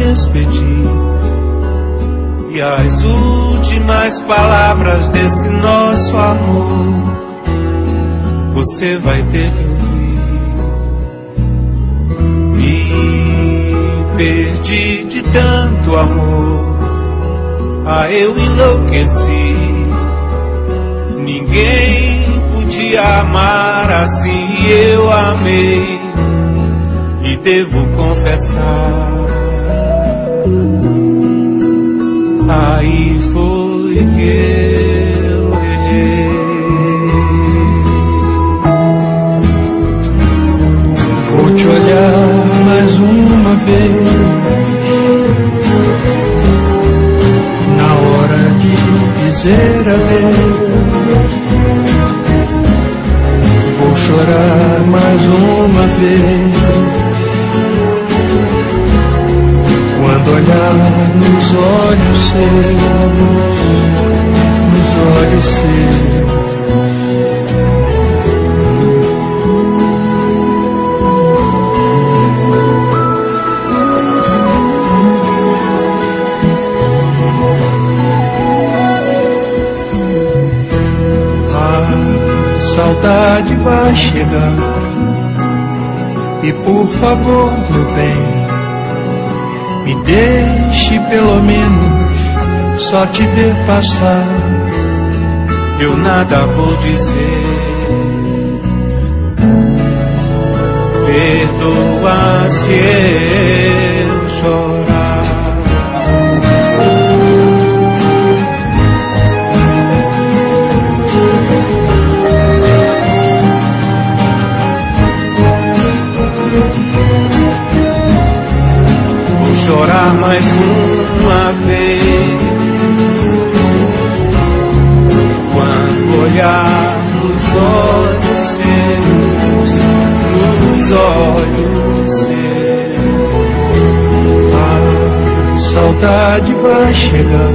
despedir. E as últimas palavras desse nosso amor você vai ter que ouvir. Me perdi de tanto amor, eu enlouqueci. Ninguém podia amar assim e eu amei. E devo confessar, aí foi que eu errei. Vou te olhar mais uma vez, na hora de dizer adeus. Vou chorar mais uma vez, quando olhar nos olhos seus. Saudade vai chegar, e por favor, meu bem, me deixe pelo menos só te ver passar. Eu nada vou dizer, perdoa se eu chorar. Chorar mais uma vez, quando olhar nos olhos seus. A saudade vai chegar,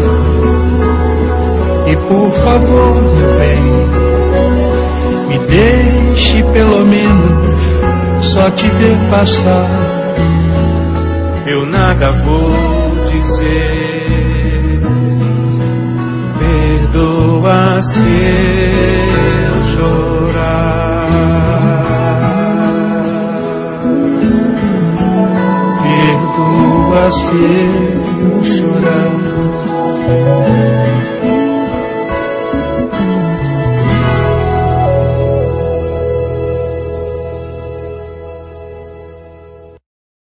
e por favor, meu bem, me deixe pelo menos só te ver passar. Eu nada vou dizer, perdoa se eu chorar. Perdoa se eu chorar.